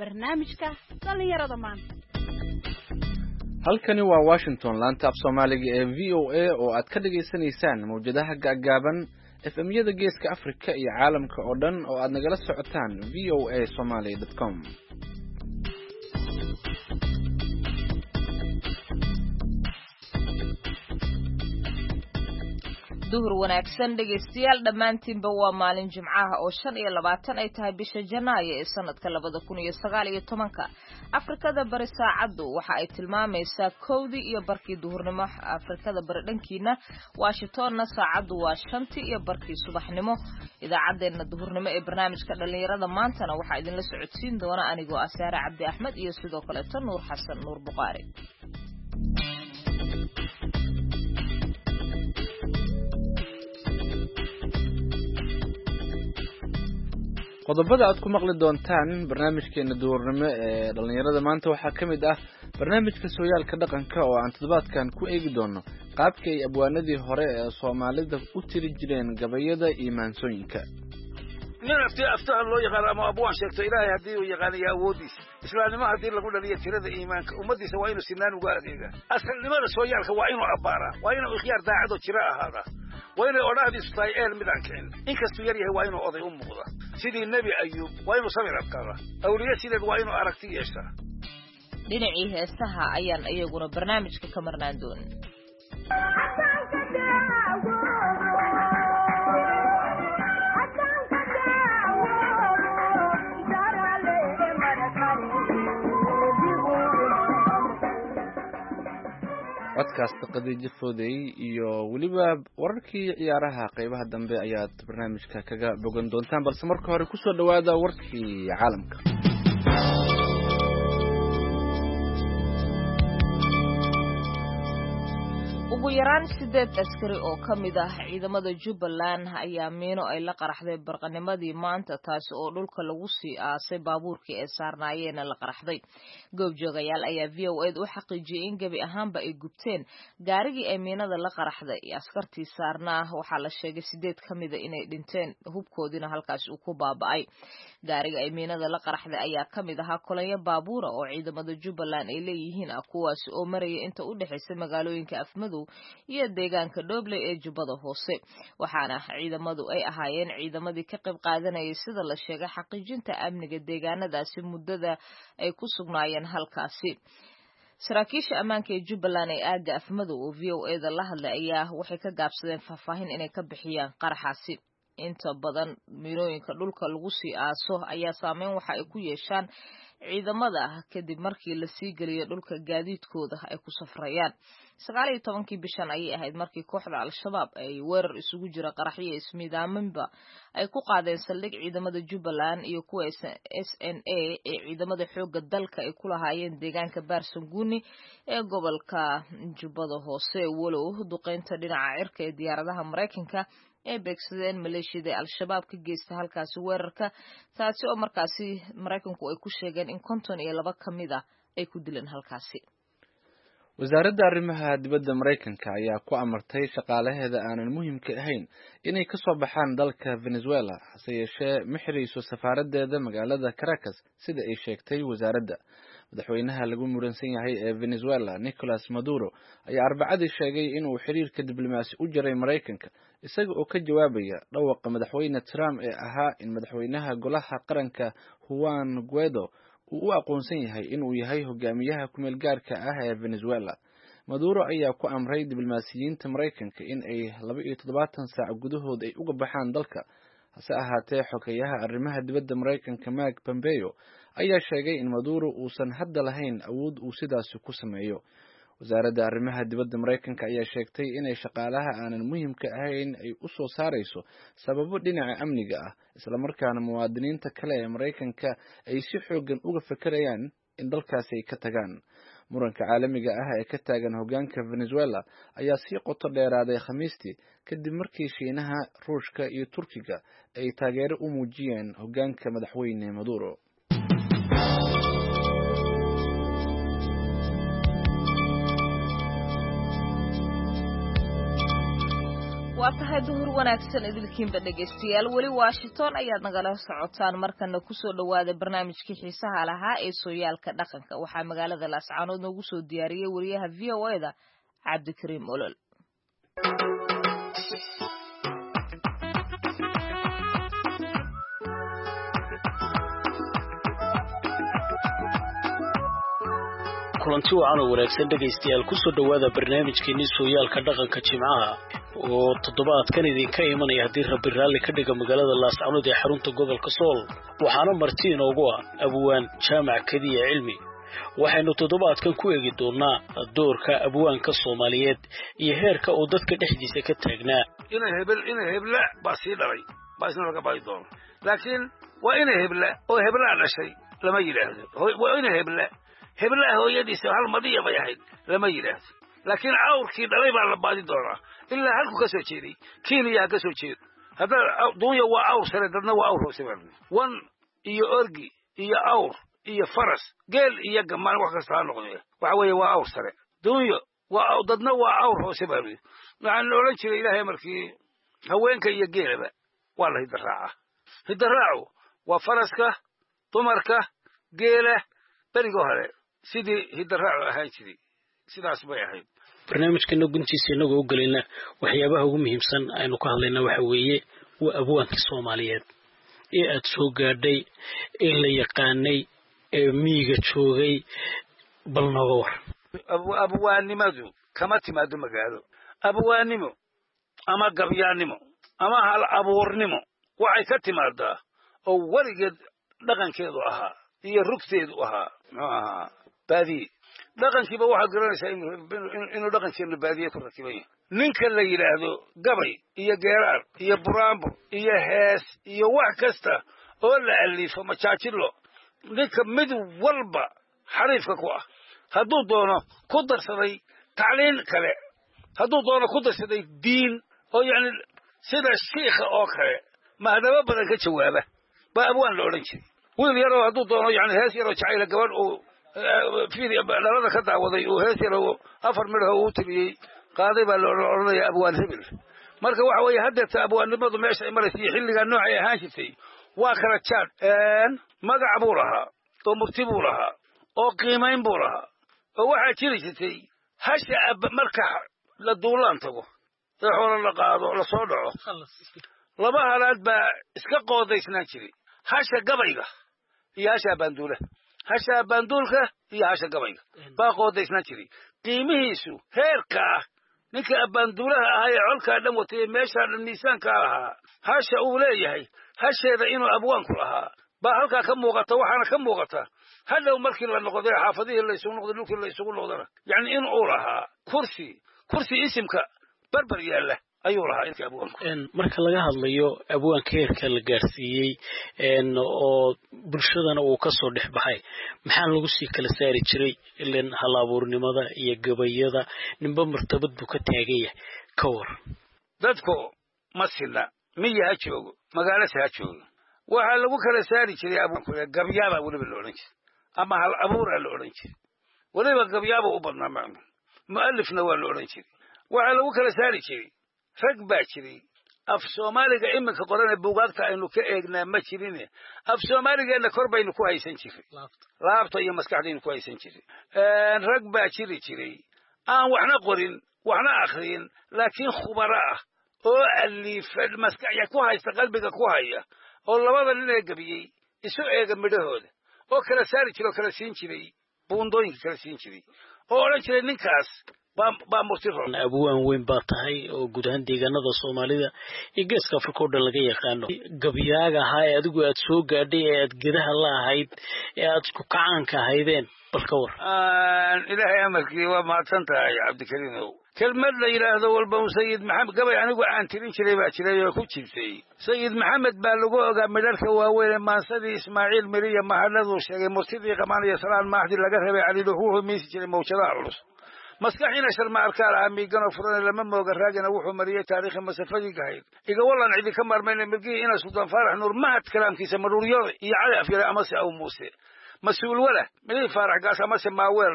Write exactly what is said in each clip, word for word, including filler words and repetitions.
barnaamijka dhalinyarada maanta. halkani waa Washington laanta af Soomaaliga ee V O A oo aad ka dhageysanaysaan mawjadaha gaagaaban F M-yada Geeska Afrika iyo caalamka oo dhan oo aad nagala socotaan v o a somali dot com. duhur wanaagsan dhageystayaal dhammaantiinba waa maalin jimcaha oo shan iyo labaatan ay tahay bisha Janaayo ee sanadka labada kun iyo sagaal iyo tobanka. Afrikada bari saacadu waxa ay tilmaamaysaa kowdii iyo barkii duhurnimo. Afrikada bari dhankiina Washingtonna saacadu waa shantii iyo barkii subaxnimo. Idaacadeena duhurnimo ee barnaamijka dhalinyarada maantana waxa idin la socodsiin doona anigoo Asaare Cabdi Axmed iyo sidoo kale Nuur Xasan Nuur Buqaari. qodobada aad ku maqli doontaan barnaamijkeena duurnimo ee dhalinyarada maanta waxaa ka mid ah barnaamijka sooyaalka dhaqanka oo aan toddobaadkan ku eegi doono qaabka ay abwaanadii hore ee Soomaalida u tiri jireen gabayada iyo maansooyinka. nin aftii aftaha loo yaqaan ama abwaan sheegto ilaahay haddii uu yaqaanayo awoodiisa islaamnimo haddii lagu dhaliyo tirada iimaanka ummadiisa waa inuu sinaan uga adeegaa. asalnimada sooyaalka waa inuu abbaaraa, waa inuu ikhyaar daacado jira ahaadaa, waa inay odhaahdiisu tahay eel midaan kicin, inkastuu yar yahay waa inuu oday u muuqda sidii nebi ayuub, waa inuu sabir adkaada, awliye sideed waa inuu aragti yeeshaa. dhinacii heesaha ayaan iyaguna barnaamijka ka marnaan doonin. codkaas Khadiija Fooday iyo waliba wararkii ciyaaraha qaybaha dambe ayaad barnaamijka kaga bogan doontaan, balse marka hore ku soo dhawaada warkii caalamka. ugu yaraan sideed askari oo ka mid ah ciidamada Jubbaland ayaa miino ay la qaraxday barqanimadii maanta, taasi oo dhulka lagu sii aasay baabuurkii ay saarnaayeen la qaraxday. goobjoogayaal ayaa V O A u xaqiijiyay in gabi ahaanba ay gubteen gaarigii ay miinada la qaraxday iyo askartii saarnaa. waxaa la sheegay sideed ka mid ah inay dhinteen, hubkoodina halkaas uu ku baaba'ay. gaariga ay miinada la qaraxday ayaa ka mid ahaa kolonyo baabuura oo ciidamada Jubbaland ay leeyihiin ah, kuwaasi oo maraya inta u dhaxaysa magaalooyinka Afmadow iyo deegaanka Dooble ee Jubbada Hoose. waxaana ciidamadu ay ahaayeen ciidamadii ka qayb qaadanayay sida la sheegay xaqiijinta amniga deegaanadaasi muddada ay ku sugnaayeen halkaasi. saraakiisha ammaanka ee Jubbaland ee aaga Afmadow oo V O A da la hadlay ayaa waxay ka gaabsadeen faahfaahin inay ka bixiyaan qaraxaasi. inta badan miinooyinka dhulka lagu sii aaso ayaa saameyn waxa ay ku yeeshaan ciidamada kadib markii la sii geliyo dhulka gaadiidkooda ay ku safrayaan. sagaal iyo tobankii bishan ayay ahayd markii kooxda Al-Shabaab ay weerar isugu jira qaraxyo ismiidaaminba ay ku qaadeen saldhig ciidamada Jubbaland iyo kuwa S N A ee ciidamada xoogga dalka ay ku lahaayeen deegaanka Baarsanguuni ee gobolka Jubbada Hoose. walow duqeynta dhinaca cirka ee diyaaradaha Mareykanka ee beegsadeen maleeshiyada Al-Shabaab ka geystay halkaasi weerarka, taasi oo markaasi Mareykanku ay ku sheegeen in konton iyo laba ka mid ah ay ku dileen halkaasi. wasaaradda arrimaha dibadda Mareykanka ayaa ku amartay shaqaalaheeda aanan muhiimka ahayn inay ka soo baxaan dalka Venezuela, hase yeeshee ma xirayso safaaradeeda magaalada Caracas sida ay sheegtay wasaaradda. madaxweynaha lagu muransan yahay ee Venezuela Nicolas Maduro ayaa Arbacadii sheegay inuu xiriirka diblomaasi u jiray Mareykanka, isaga oo ka jawaabaya dhawaqa madaxweyne Trump ee ahaa in madaxweynaha golaha qaranka Juan Guaido uu u aqoonsan yahay inuu yahay hogaamiyaha kumeel gaarka ah ee Venezuela. Maduro ayaa ku amray diblomaasiyiinta Mareykanka in ay laba iyo toddobaatan saac gudahood ay uga baxaan dalka. hase ahaatee xogeyaha arrimaha dibadda Mareykanka Mike Pompeo ayaa sheegay in Maduro uusan hadda lahayn awood uu sidaasi ku sameeyo. wasaaradda arrimaha dibadda Mareykanka ayaa sheegtay inay shaqaalaha aanan muhiimka ahayn ay u soo saarayso sababo dhinaca amniga ah, isla markaana muwaadiniinta kale ee Mareykanka ay si xoogan uga fekerayaan in dalkaasi ay ka tagaan. muranka caalamiga ah ee ka taagan hogaanka Venezuela ayaa sii qoto dheeraaday Khamiistii kadib markii Shiinaha, Ruushka iyo Turkiga ay taageero u muujiyeen hogaanka madaxweyne Maduro. tahay duhur wanaagsan idilkiinba dhegaystayaal weli Washington ayaad nagala socotaan markana ku soo dhawaada barnaamijkii xiisaha lahaa ee sooyaalka dhaqanka waxaa magaalada Laascaanood noogu soo diyaariyay wariyaha V O A da Cabdikariim Olol kulanti wacan oo wanaagsan dhegaystayaal ku soo dhawaada barnaamijkeennii sooyaalka dhaqanka Jimcaha oo toddobaadkan idinka imanaya haddii Rabbi raalli ka dhiga magaalada Laascaanood ee xarunta gobolka Sool waxaana marti inoogu ah abwaan jaamac kadiya cilmi waxaynu toddobaadkan ku eegi doonaa doorka abwaanka Soomaaliyeed iyo heerka uu dadka dhexdiisa ka taagnaa ina hebel ina hebla baasi dhalay baasna laga baay doono laakiin waa ina hebla oo hebla dhashay lama yiraahdo waa ina hebla hebla hooyadiisa hal madiya bay ahayd lama yiraahdo laakiin awrkii dhalay baa la baadi doonaa ilaa halku ka soo jeeday kiiniya ka soo jeed hada duunya waa awr sare dadna waa awr hoose wan iyo orgi iyo awr iyo faras geel iyo gamaan wax kasta noqday waxa weeye waa awr sare duunya waa dadna waa awr hoose baa waxaan oran jiray ilaahay markii haweenka iyo geelaba waa la hidaraaca hidaraacu waa faraska dumarka geela barigo hore sidii hidaraacu ahaan jiray sidaas bay ahayd barnaamijkeena guntiisa inagoo u galayna waxyaabaha ugu muhiimsan aynu ka hadlayna waxa weeye waa abwaanka Soomaaliyeed ee aad soo gaadhay ee la yaqaanay ee miiga joogay bal nooga war abwaanimadu kama timaado magaalo abwaanimo ama gabyaanimo ama hal abuurnimo waxay ka timaadaa oo warigeed dhaqankeedu ahaa iyo rugteedu ahaa maxaa baadi dhaqankiiba waxaad garanaysaa inuu dhaqankeenu baadiye ku rakibay ninka la yiraahdo gabay iyo geeraar iyo buraambo iyo hees iyo wax kasta oo la alifo majaajilo ninka mid walba xariifka ku ah hadduu doono ku darsaday tacliin kale hadduu doono ku darsaday diin oo yani sida sheekha oo kale mahdaba badan ka jawaaba baa abwaan la odhan jiray wiil yaroo hadduu doono yani hees yaroo jacayla gabadh uu fiidi dhalada ka daawaday uu hees yaroo afar midho uu tiriyey qaaday baa la odhanaya abwaan hebel marka waxa weeye haddeeta abwaannimadu meesha ay maraysay xilligaa noocay ahaan jirtay waa kala jaad magac buu lahaa oo murti buu lahaa oo qiimayn buu lahaa oo waxaa jiri jirtay hasha marka la duulaan tago ee xoolo la qaado la soo dhaco laba halaad baa iska qoodaysnaan jiray hasha gabayga iyo hasha banduula hasha banduulka iyo hasha gabayga baa qoodaysnaan jiray qiimihiisu heerka ah ninka banduulaha ahaa ee colkaa dhan watay meeshaa dhan miisaanka ahaa hasha uu leeyahay hasheeda inuu abwaanku lahaa baa halkaa ka muuqata waxaana ka muuqata hadhow markii la noqday xaafadihii la isugu noqday dhulkii la isugu noqdana yani in uu lahaa kursi kursi isimka barbar yaalla ayuu lahaa inta abwaanku marka laga hadlayo abwaanka heerka la gaarsiiyey oo bulshadana uu ka soo dhex baxay maxaa lagu sii kala saari jiray ileen hal abuurnimada iyo gabayada ninba martabad buu ka taagan yahay ka war dadku ma sina miya ha joogo magaalada ha joogo waxaa lagu kala saari jiray abwaanku gabyaaba waliba la odhan jiray ama hal abuura la odhan jiray waliba gabyaaba u badnaa macna mu'allifna waa la odhan jiray waxaa lagu kala saari jiray rag baa jiray af Soomaaliga iminka qorana buugaagta aynu ka eegnaa ma jirine af Soomaaligeena kor baynu ku haysan jiray laabta iyo maskaxdaynu ku haysan jiray rag baa jiri jiray aan waxna qorin waxna akhriyin laakiin khubara ah oo alifad maskaxya ku haysta qalbiga ku haya oo labada nin ee gabiyay isu eega midhahooda oo kala saari jiray oo kala siin jiray buundooyinka kala siin jiray oo oran jiray ninkaas baa murtiro abwaan weyn baa tahay oo guud ahaan deegaanada Soomaalida iyo geeska Afrika oo dhan laga yaqaano gabyaaga ahaa ee adigu aad soo gaadhay ee aad gedaha la ahayd ee aad ku kacaanka ahaydeen bal ka war ilaahay amarkii waa mahadsan tahay Cabdikariim kelmad la yiraahdo walba Sayid Maxamed gabay anigu aan tirin jiray baa jiray oo ku jirtay Sayid Maxamed baa lagu ogaa midalka waaweyn maansadii Ismaaciil Miriya mahalladu sheegay murtidii qamaaniya salaan maahdi laga rabay cali dhuxuu miisi jiray mawjadaha culus maskaxina sharma arkaal aamiigano furan lama mooga raagina wuxuu mariyay taariikh masafadii gahayd iga wallan cidi ka marmayna mirgii ina sultan faarax nuur mahad kalaamkiisa maruuriyada iyo cali afyare ama si aw muuse mas'uul wala mid faarax gaas ama si maaweelba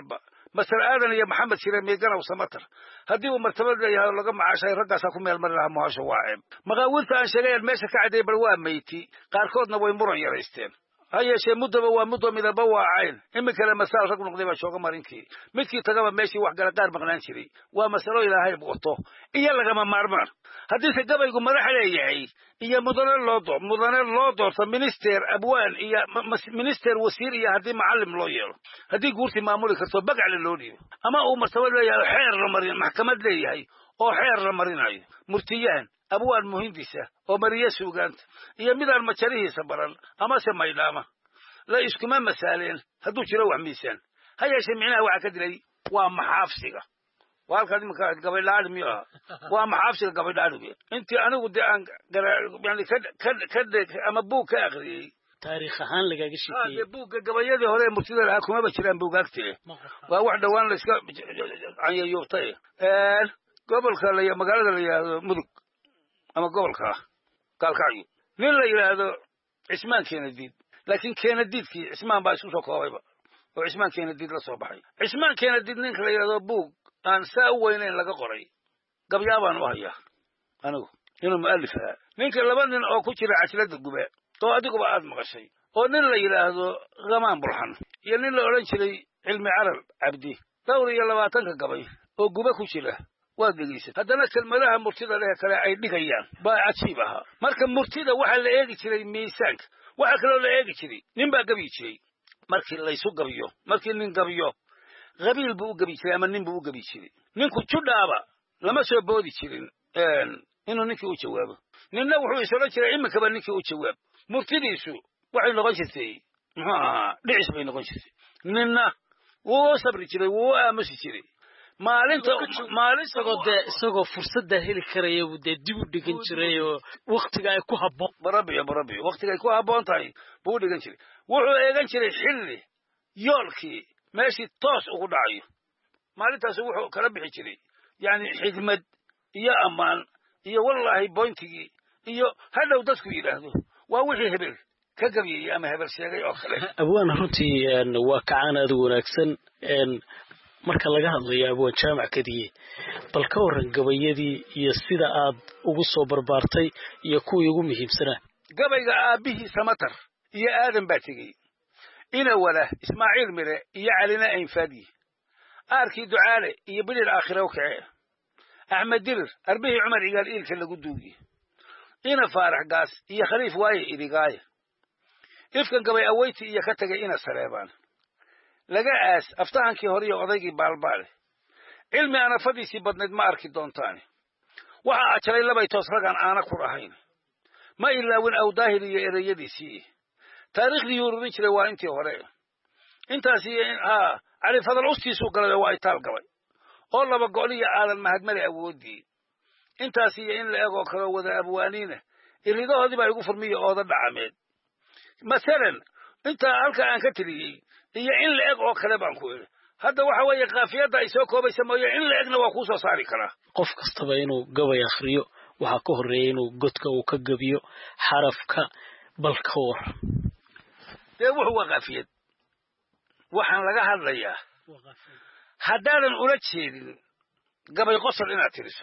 masar aadan iyo maxamed shire meeganow samatar haddii uu martabad leeyahay laga macaashay raggaasaa ku meel mari lahaa muhasho waa ceeb maqaawilta aan sheegayaan meesha ka cadday bal waa meyti qaarkoodna way muran yaraysteen ha yeeshee muddaba waa muddo midaba waa cayn iminkale masaal rag noqday baa jooga marinkii midkii tagaba meeshii wax gala qaar maqnaan jiray waa masalo ilaahay wato iyo lagama maarmaan haddiise gabaygu madax leeyahay iyo mudane loo doo mudane loo doorto minister abwaan iyo minister wasiir iyo haddii macallim loo yeelo haddii guurtii maamuli karto bagacle loo dhiibo ama uu martabad leeyahay xeer la marin maxkamad leeyahay oo xeer la marinayo murtiyahan abwaan muhiimdiisa oo mariye suugaanta iyo midaan majarihiisa baran amase maydhaama la iskuma masaaleen hadduu jiro wax miisaan ha yeeshee micnaha waxaa ka dilay waa maxaafsiga waa halkaas iminka gabadhaadhi miyo aha waa maxaafsiga gabadhaadhi intii anigu dee aan yani ka ama buug ka akriyey taariikh ahaan lagaga sheekeeyey buugga gabayadii hore ee murtida lahaa kumaba jiraan buugaagtee waa wax dhowaan la iska canyayoobtay gobolka la magaalada la yidhaahdo mudug ama gobolka gaalkacyo nin la yidhaahdo cismaan keenadiid laakiin keenadiidkii cismaan baa isku soo koobayba oo cismaan keenadiid la soo baxay cismaan keenadiid ninka la yidhaahdo buug aan saa u weynayn laga qoray gabyaabaan u hayaa anigu inuu mu'alif ahaa ninka laba nin oo ku jira cajlada gube oo adiguba aad maqashay oo nin la yidhaahdo gamaan burxan iyo nin la odhan jiray cilmi carab cabdi dhowr iyo labaatanka gabay oo gube ku jira waad dhegaysat haddana kelmadaha murtida leh kale ay dhigayaan baa cajiib ahaa marka murtida waxaa la eegi jiray miisaanka waxaa kaloo la eegi jiray nin baa gabi jiray markii laysu gabiyo markii nin gabiyo qabiil buu u gabi jiray ama nin buu u gabi jiray ninku judhaaba lama soo boodi jirin inuu ninkii u jawaabo ninna wuxuu is odhan jiray iminkaba ninkii u jawaab murtidiisu waxay noqon jirtay muxuu ahaa dhicis bay noqon jirtay ninna wuu sabri jiray wuu aamusi jiray maalinta maalinta de isagoo fursadda heli karaya uu dee dib u dhigan jiray oo waqtiga ay ku habboon barabiyo barabiyo waqtiga ay ku habboon tahay buu u dhigan jiray wuxuu eegan jiray xilli yoolkii meeshii toos ugu dhacayo maalintaasi wuxuu kala bixi jiray yani xigmad iyo ammaan iyo wallaahi boyntigii iyo hadhow dadku yidhaahdo waa wixii hebel ka gabiyey ama hebel sheegay oo kale abwaan runtii waa kacaan aad u wanaagsan marka laga hadlayo abwaan jaamac kadiye bal ka waran gabayadii iyo sida aad ugu soo barbaartay iyo kuwii ugu muhiimsanaa gabayga aabbihii samatar iyo aadan baa tegey ina wala ismaaciil mire iyo calina aynfaadyi aarkii ducaale iyo bilir aakhira u kacee axmed dirir arbihii cumar igaal iilka lagu duugiye ina faarax gaas iyo khaliif waaye idigaaye ifkan gabay aweyti iyo ka tagay ina sareebaan laga aas aftahankii hore iyo odaygii baalbaale cilmi anafadiisii badnayd ma arki doontaane waxaa ajalay labay toos ragaan aana kur ahayn ma ilaawin awdaahir iyo ereyadiisii taariikhdii ururin jiray waa intii hore intaasi haa cali fadal ustiisuu galay waa itaal gabay oo laba goliyo aadan mahadmale awoodii intaasi iyo in la egoo kaloo wada abwaaniina iridahoodii baa igu furmiya ooda dhacameed masalan intaa halka aan ka tiriyey iyo in la eg oo kale baan ku iri hadda waxa weeye qaafiyadda ay soo koobaysa mooye in la egna waa kuu soo saari karaa qof kastaba inuu gabay akhriyo waxaa ka horreeya inuu godka uu ka gabiyo xarafka bal ka war dee wuxuu waa qaafiyad waxaan laga hadlayaa haddaadan ula jeedin gabay qosol inaad tiriso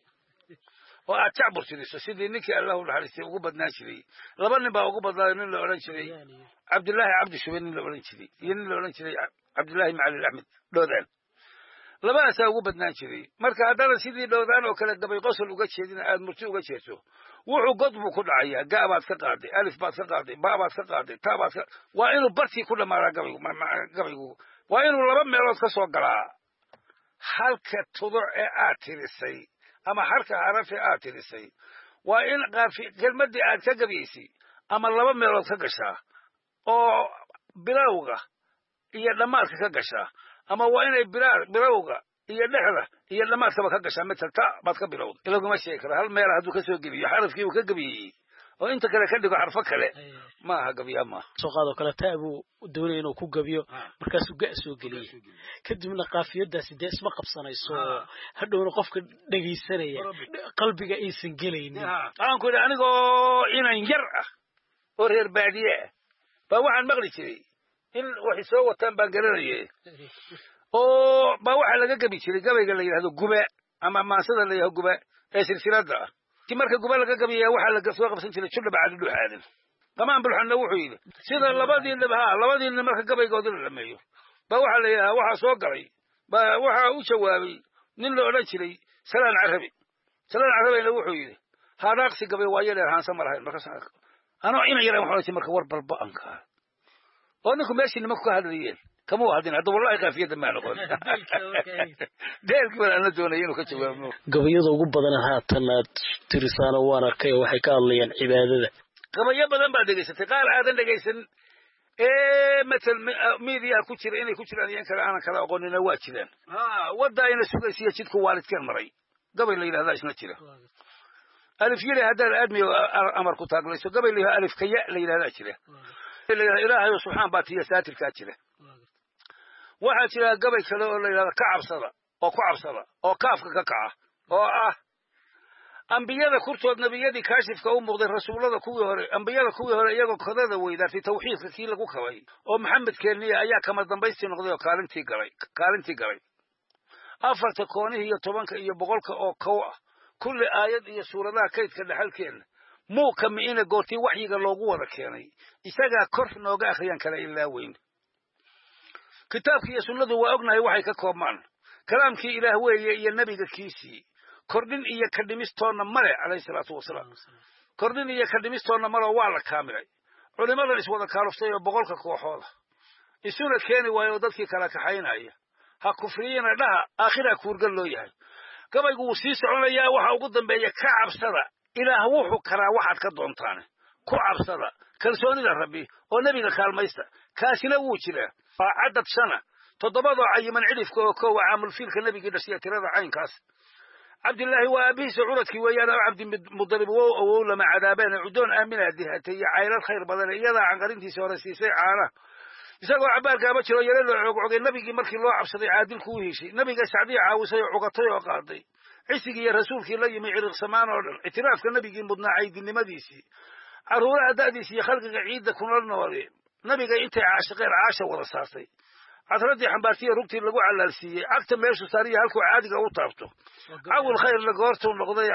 oo aad jacbur tiriso sidii ninkii allahu naxariistay ugu badnaan jiray laba nin baa ugu badnaaday nin la odhan jiray cabdillaahi cabdi shube nin la odhan jiray iyo nin la odhan jiray cabdillaahi macalin axmed dhoodaan labadaasaa ugu badnaan jiray marka haddaadan sidii dhoodaan oo kale gabay qosol uga jeedin aad murti uga jeeso wuxuu god buu ku dhacayaa ga baad ka qaaday alif baad ka qaaday ba baad ka qaaday ta baad ka waa inuu bartii ku dhamaadaa gabaygu gabaygu waa inuu laba meelood ka soo galaa halka tuduc ee aad tirisay ama halka haraf ee aad tirisay waa in qaafi kelmaddii aad ka gabaysay ama laba meelood ka gashaa oo bilowga iyo dhammaadka ka gashaa ama waa inay bilowga iyo dhexda iyo dhammaadkaba ka gashaa matal ta baad ka bilowda ilaguma sheegi kara hal meel hadduu ka soo geliyo xarafkii uu ka gabiyey oo inta kale ka dhigo xarfo kale ma aha gabiyaa maaha soo qaadoo kale taa buu doonaya inuu ku gabiyo markaasuu ga soo geliyey kadibna qaafiyadaasi dee isma qabsanayso hadhowna qofka dhegaysanaya qalbiga aysan gelaynin waxaan ku idhi anigoo inan yar ah oo reer baadiye ah baa waxaan maqli jiray in waxay soo wataan baan garanayay oo ba waxa laga gabi jiray gabayga la yiraahdo gube ama maansada la yiraahdo gube ee silsilada ti marka gube laga gabiyaa waxa laga soo qabsan jiray jilba bacad dhuuxaadan qamaan bulxana wuxuu yiri sida labadii nabaha labadii marka gabaygooda la dhameeyo ba waxa la yiraahdo waxa soo galay ba waxa uu jawaabay nin la oran jiray salaan carabi salaan carabi wuxuu yiri haadaaqsi gabay waayay leeyahay samarahay marka ano ina yaraan waxa marka war balba anka oo ninku meeshii nimanku ka hadlayeen kama hadin hada wallahi qaafiyada ma noqon deelkii wala ana doonay inuu ka jawaabo gabayada ugu badan haatan aad tirisaana waan arkay waxay ka hadlayaan cibaadada gabayo badan baa dhageysatay qaar aadan dhageysan ee matal media ku jira inay ku jiraan yeen kala aan kala aqoonina waa jiraan ha wada ina sugaysiya jidku waalidkan maray gabay la yiraahdo isna jira alif yiri hada aadmi amar ku taaglayso gabay la alif kaya la yiraahdo jira ilaahay subhanahu wa ta'ala saatirka jira waxa jira gabay kale oo la yiraahdo ka cabsada oo ku cabsada oo kaafka ka kaca oo ah ambiyada kurtood nabiyadii kaashifka u muuqday rasuulada kuwii hore ambiyada kuwii hore iyagoo kodada weydaartay tawxiidka kii lagu kabay oo maxamed keeniya ayaa kama dambaystii noqday oo kaalintii galay kaalintii galay afarta koonihi iyo tobanka iyo boqolka oo kow ah kulli aayad iyo suuradaha kaydka dhaxalkeena muu kamiina goortii waxyiga loogu wada keenay isagaa kor nooga akhriyaan kala ilaa weyn kitaabkii iyo sunnadu waa ognahay waxay ka koobmaan kalaamkii ilaah weeye iyo nabiga kiisii kordhin iyo ka dhimistoona male alayhi salaatu wasalaam kordhin iyo ka dhimistoona male waa la kaamilay culimadan iswada kaaluftay oo boqolka kooxooda isuna keeni waayo dadkii kala kaxaynaya ha kufriyina dhaha aakhira kuurgal loo yahay gabaygu wuu sii soconayaa waxa ugu dambeeya ka cabsada ilaah wuxuu karaa waxaad ka doontaan ku cabsada kalsoonida rabbi oo nabiga kaalmaysta kaasina wuu jiraa cadad sana toddobadoo cayiman cidhifka oo koowa caamul fiilka nabiga dhashiya tirada caynkaas cabdillaahi waa abihiisa curadkii weeyaan oo cabdi mudalib wow awow lama cadaabeen cudoon aaminaa dihatay iyo caylad khayr badan iyadaa canqarintiisa hore siisay caana isagoo cabaarkaaba jiro yare loo coogcogay nabigii markii loo cabsaday caadilku u heshay nabiga sacdii caawisay oo cugatay oo qaaday cisigii iyo rasuulkii la yimi ciriqsamaan oo dhan ictiraafka nabigii mudnaa caydinimadiisii caruuraha da'diisii iyo khalqiga ciidda kuna noole nabiga intay caashiqeen caasha wada saartay cadradii xambaartiya rugtii lagu calaalsiiyey cagta meeshu saariya halkuu caadiga u taabto cawil khayr la goortu noqday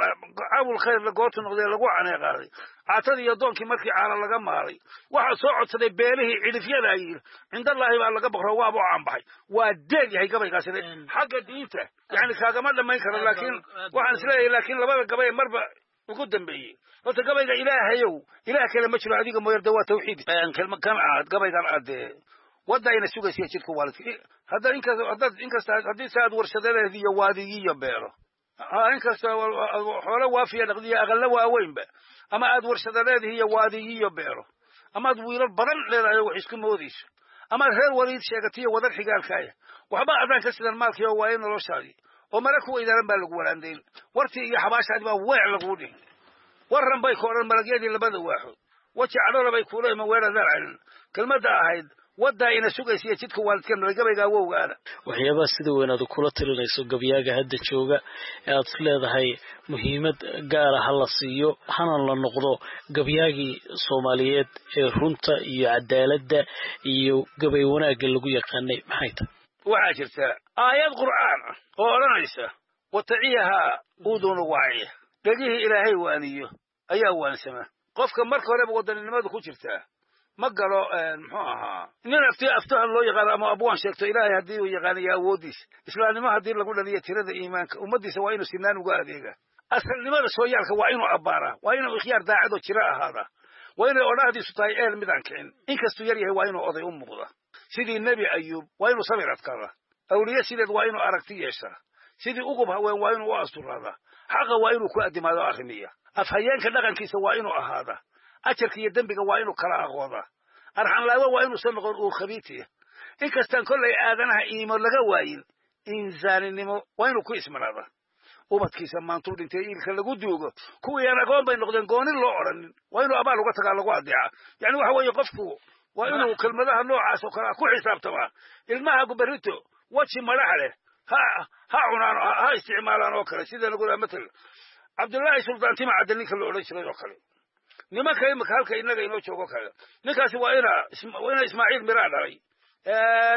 cawil khayr la goortu noqday lagu caneeqaaday caatadii iyo doonkii markii caana laga maaray waxaa soo codsaday beelihii cidhifyada ayir cindallaahi baa laga baqro waaba u caanbaxay waa deeg yahay gabaygaasina xagga diinta yani kaagama dhammayn karo laakiin waxaan isleeyahay laakiin labada gabay marba ugu dambeeyey horta gabayga ilaahayow ilaah kale ma jiro adiga mooyarda waa tawxiid kan aad gabaygan aadee wada ina sugaysiya jidka waalidka hadda inkasta hadda inkasta haddii saad warshadeed iyo waadigi iyo beero ha inkasta xoolo waafiya dhaqdiya aqalla waaweynba ama aad warshadeed iyo waadigi iyo beero ama aad wiilal badan leedahay wax isku moodayso ama reer waliid sheegatiyo wadar xigaalkaaya waxba adan ka sidan maalkii oo waa in noloshaadii oo malaku weydaaran baa lagu waraandeyn wartii iyo xabaashaadii baa weec lagu dhigay waran bay kooran malagyadii labada waaxood waji cadhada bay kuula iman weeraraan calin kelmadda ahayd wada ina sugaysiya jidka waalidka gabayga wowgaada waxyaabaha sida weyn aad kula talinayso gabyaaga hadda jooga ee aad leedahay muhiimad gaar ah la siiyo hana la noqdo gabyaagii Soomaaliyeed ee runta iyo cadaaladda iyo gabay wanaagga lagu yaqaanay maxay tahay waxa jirta aayad qur'aan oo oranaysa wataciyaha udun wa'iya dhagihi ilaahay waaniyo ayaa waansama qofka marka hore wadaninimadu ku jirta ma galo muxuu ahaa nin afti aftahan loo yaqaan ama abwaan sheegto ilaahay haddii uu yaqaaniyo awoodiis islaamnimo haddii lagu dhaliyo tirada iimaanka ummadiisa waa inuu sinaan uga adeega asalnimada sooyaalka waa inuu abbaaraa waa inuu ikhyaar daacado jira ahaada waa inay odhahdiisu tahay eel midaan kicin inkastuu yar yahay waa inuu oday u muuqda sidii nebi ayuub waa inuu sabir adkaada awliye sideed waa inuu aragti yeeshaa sidii ugub haween waa inuu u asturaada xaqa waa inuu ku adimaado arrimiya afhayeenka dhaqankiisa waa inuu ahaada ajarka iyo dambiga waa inuu kala aqooda arxan laawa waa inuu san noqon uu khabiitiya inkastaan kollay aadanaha iimo laga waayin insaaninimo waa inuu ku ismanaada ubadkiisa maantuu dhintay iilka lagu duugo kuwii aan aqoon bay noqdeen goonin loo odhanin waa inuu abaal uga tagaa lagu adeeca yani waxa weeye qofku waa inuu kelmadaha noocaas oo kale ku xisaabtamaa ilmaha gubarito waji madax leh ha ha cunaan ha isticmaalaan oo kale sida lagu matal cabdullaahi sultaan tima cadaninka la odhan jiray oo kale nimanka imika halka inaga inoo joogo kale ninkaasi waa ina waa ina ismaaciil miraa dhalay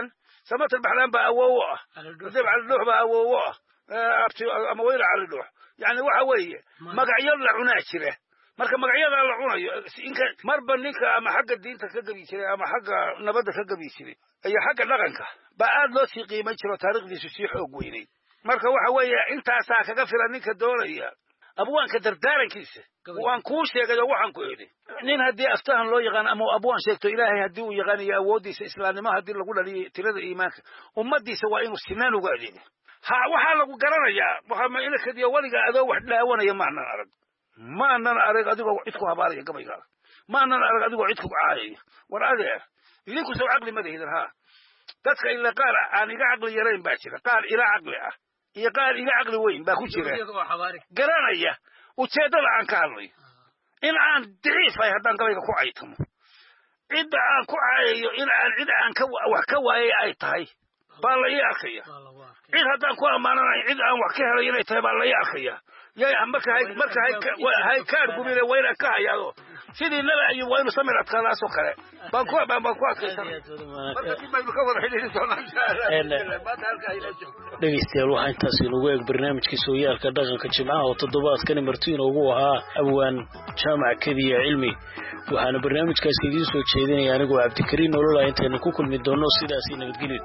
samatar baxlaan baa awoowo ah dib cali dhuux baa awoowo ah abti ama weyla cali dhuux yani waxa weeye magacyo la cunaa jira marka magacyada la cunayo inka marba ninka ama xagga diinta ka gabi jiray ama xagga nabadda ka gabi jiray iyo xagga dhaqanka ba aad loo sii qiimeyn jiro taariikhdiisu si xoog weynay marka waxa weeye intaas kaga filan ninka doonaya abwaanka dardaarankiisa waan ku sheegay waxaan ku eeday nin hadii aftahan loo yaqaan ama abwaan sheegto ilaahay hadii uu yaqaan awoodiisa islaamnimo hadii lagu dhaliyo tirada iimaanka ummadiisa waa inuu sinaan uga adeego ha waxa lagu garanayaa waxa ma ina kadiyo waliga adoo wax dhaawanaya maana arag maanan arag adigoo cid ku habaaraya gabayga maanan arag adigoo cid ku caayay war adeer idinku soo aqli madahidan ha dadka ila qaar aan iga aqli yareen baa jira qaar ila aqli ah iyo qaar iga aqli weyn baa ku jira garanaya ujeedada aan ka hadlay in aan diciifay haddaan gabayga ku caytamo cidda aan ku caayayo in aan cid aan ka wax ka waayay ay tahay baa la ii arkaya cid haddaan ku ammaananayo cid aan wax ka helay inay tahay baa la ii arkaya yaa marka hay marka hay hay kaar gubile wayna ka hayaado sidii nala ayuu waynu samir adkaadaas oo kale baan ku baan ku adkaysan marka dibay ka wada xidhiidhin doonaan dhegeystayaal waxaa intaas inoogu eeg barnaamijkii sooyaalka dhaqanka jimcaha oo toddobaadkani martiin ugu ahaa abwaan jaamac kadiya cilmi waxaana barnaamijkaasi idiin soo jeedinaya anigoo cabdikariin nolola intaynu ku kulmi doono sidaasi nabadgelyo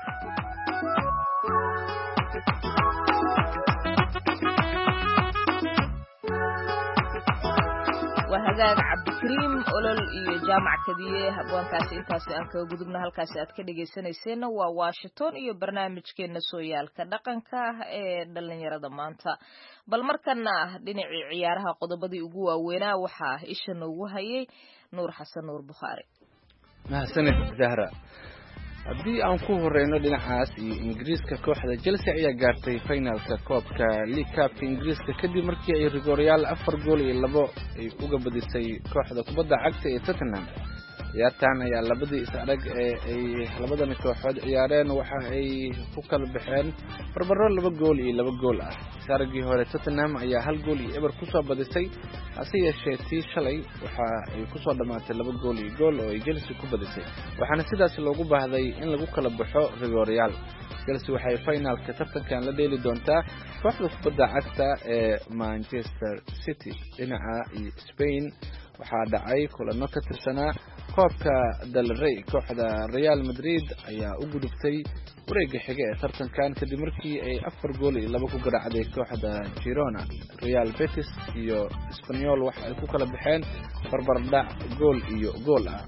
وهذا عبد الكريم أولل جامع كديه هبوان كاسي انتاسي انك قدبنا هالكاسي اتكدقي سنة سنة وواشتون iyo barnaamijkeena sooyaalka dhaqanka ee dhalinyarada maanta bal markana dhinacii ciyaaraha qodobadii ugu waaweynaa waxa isha noogu hayay nuur xasan nuur bukhari mahadsanid zahra haddii aan ku horeyno dhinacaas iyo ingiriiska kooxda Chelsea ayaa gaartay finalka koobka League Cup ingiriiska kadib markii ay Real afar gool iyo labo ay uga badisay kooxda kubadda cagta ee Tottenham ciyaartan ayaa labadii is arag ee ay labadan kooxood ciyaareen waxa ay ku kala baxeen barbaro laba gool iyo laba gool ah sargii hore Tottenham ayaa hal gool iyo eber ku soo badisay hase yeeshee tii shalay waxa ay ku soo dhamaatay laba gool iyo gool oo ay Chelsea ku badisay waxaana sidaas loogu baahday in lagu kala baxo Real Chelsea waxay finalka tartankan la dheeli doontaa kooxda kubadda cagta ee Manchester City dhinaca Spain waxaa dhacay kulano ka tirsanaa koobka Del Rey kooxda Real Madrid ayaa u gudubtay wareegga xiga ee tartankan kadib markii ay afar gool iyo laba ku garaacday kooxda Girona Real Betis iyo Espanyol waxa ay ku kala baxeen barbardhac gool iyo gool ah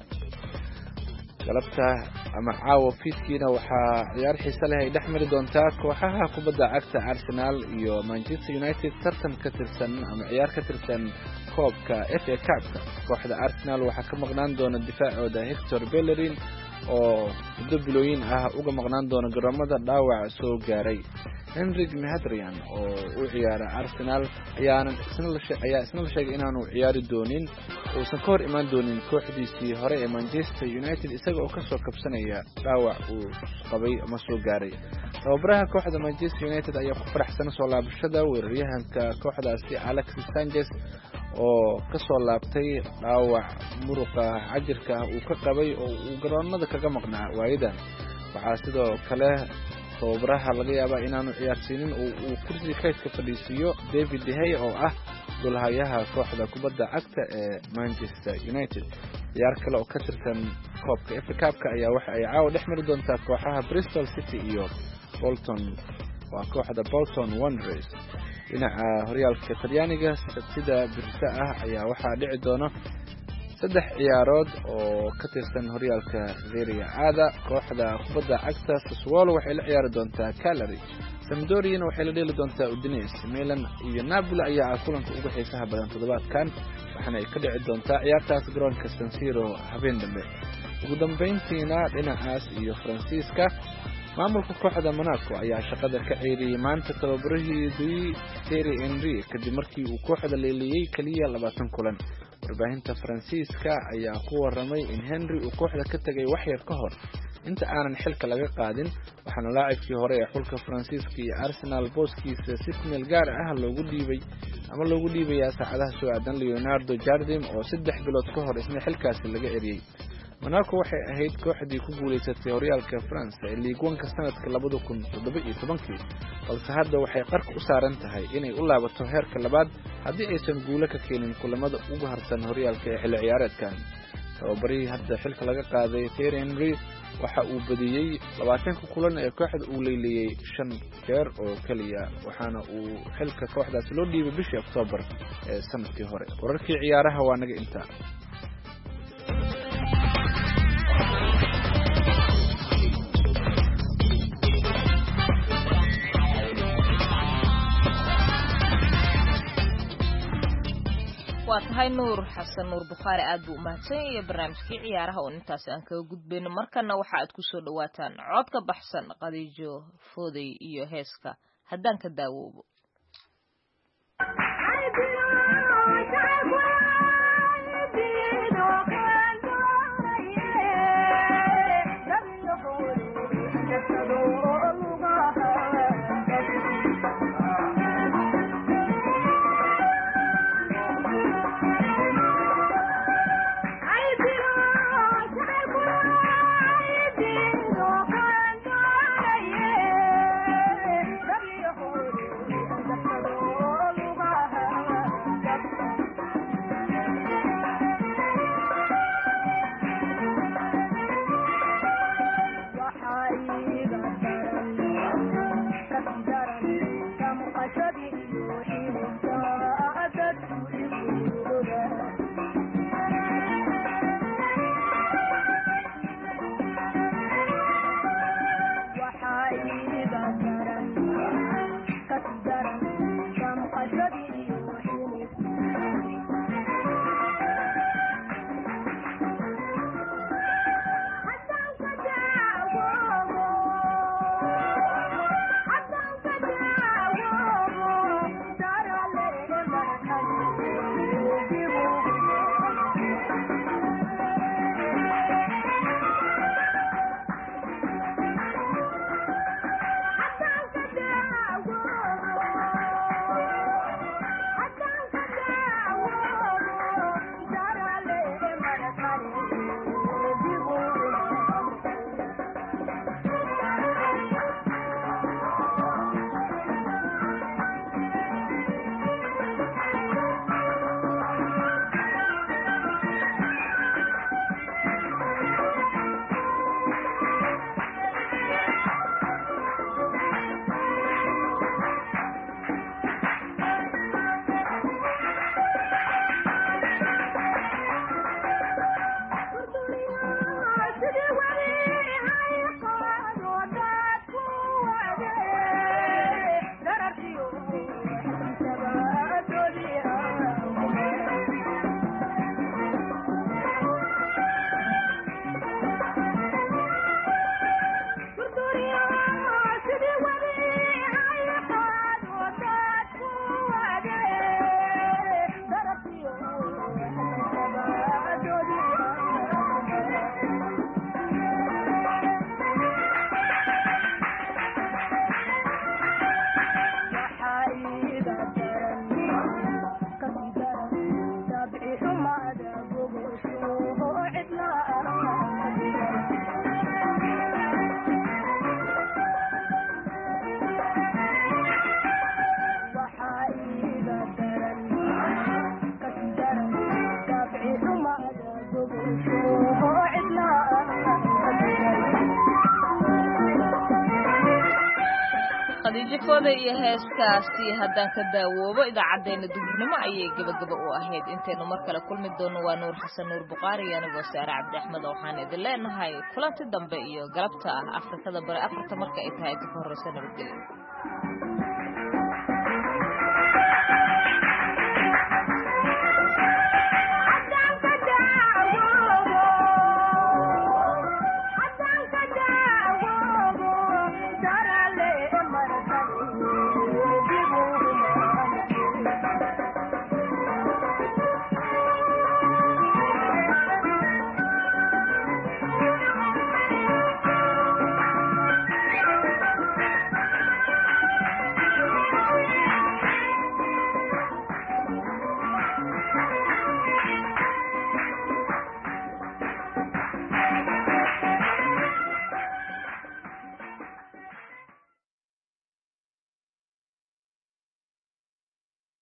galabta ama caawa fiidkiina waxaa ciyaar xiiso leh ay dhex mari doontaa kooxaha kubadda cagta Arsenal iyo Manchester United tartan ka tirsan ama ciyaar ka tirsan koobka F A Cup kooxda Arsenal waxaa ka maqnaan doona difaacooda Hector Bellerin oo muddo bilooyin ah uga maqnaan doona garoomada dhaawac soo gaaray Henrik Mkhitaryan oo u ciyaara Arsenal ayaana isna la sheegay inaanu ciyaari doonin oo san kor imaan doonin kooxdiisii hore ee Manchester United isaga oo ka soo kabsanaya dhaawac uu qabay ama soo gaaray tababaraha kooxda Manchester United ayaa ku faraxsan soo laabashada weeraryahanka kooxdaasi Alexis Sanchez oo ka soo laabtay dhaawac muruqa cajirka uu ka qabay oo uu garoonada kaga maqnaa waayadan waxaa sidoo kale tababaraha laga yaabaa inaanu ciyaarsiinin uu kursi kaydka fadhiisiyo David De Gea oo ah golahayaha kooxda kubadda cagta ee Manchester United ciyaar kale oo ka tirsan koobka F A Cup ayaa waxa ay caawa dhex mari doontaa kooxaha Bristol City iyo Bolton waa kooxda Bolton Wanderers dhinaca horyaalka Talyaaniga sida birta ah ayaa waxaa dhici doona saddex ciyaarood oo ka tirsan horyaalka Serie A kooxda kubadda cagta Sassuolo waxay la ciyaari doontaa Cagliari Sampdoria waxay la dheeli doontaa Udinese Milan iyo Napoli ayaa kulanka ugu xiisaha badan toddobaadkan waxaana ay ka dhici doontaa ciyaartaas garoonka San Siro habeen dambe ugu dambeyntiina dhinacaas iyo Faransiiska maamulka kooxda Monaco ayaa shaqada ka ceyriyay maanta tababarihii Thierry Henry kadib markii uu kooxda leeliyay kaliya labaatan kulan warbaahinta Faransiiska ayaa ku waramay in Henry uu kooxda ka tagay wax yar ka hor inta aanan xilka laga qaadin waxaana laacibkii hore ee xulka Faransiiska iyo Arsenal booskiisa si meel gaar ah loogu dhiibay ama loogu dhiibay saacadaha soo aadan Leonardo Jardim oo saddex bilood ka hor isna xilkaasi laga eriyay Monaco waxay ahayd kooxdii ku guuleysatay horyaalka France ee Ligue one sanadka laba kun iyo toddoba iyo toban, balse hadda waxay qarka u saaran tahay inay u laabato heerka labaad haddii aysan guulo ka keenin kulamada ugu harsan horyaalka ee xilli ciyaareedkan. Tababarihii hadda xilka laga qaaday Thierry Henry waxa uu badiyay labaatanka kulan ee kooxda uu leeyay shan jeer oo kaliya, waxaana uu xilka kooxdaas loo dhiibay bishii Oktoobar ee sanadkii hore. Wararkii ciyaaraha waa naga intaa. waa tahay nuur xasan nuur bukhaari aad buu u mahadsan yahay barnaamijkii ciyaaraha oo intaas aan kaga gudbayno. markana waxa aad ku soo dhawaataan cod ka baxsan Khadiijo Fooday iyo heeska Haddaan ka daawoobo. Khadiijo Fooday iyo heeskaasi Haddaan ka daawoobo idaacadeena duhurnimo ayay gabagaba u ahayd. inteenu mar kale kulmi doono waa Nuur Xasan Nuur Bukhaari iyo anigoo Saara Cabdi Axmed oo waxaan idin leenahay kulanti dambe iyo galabta Afrikada bari afarta marka ay tahay ka horeysa nabadgelyo.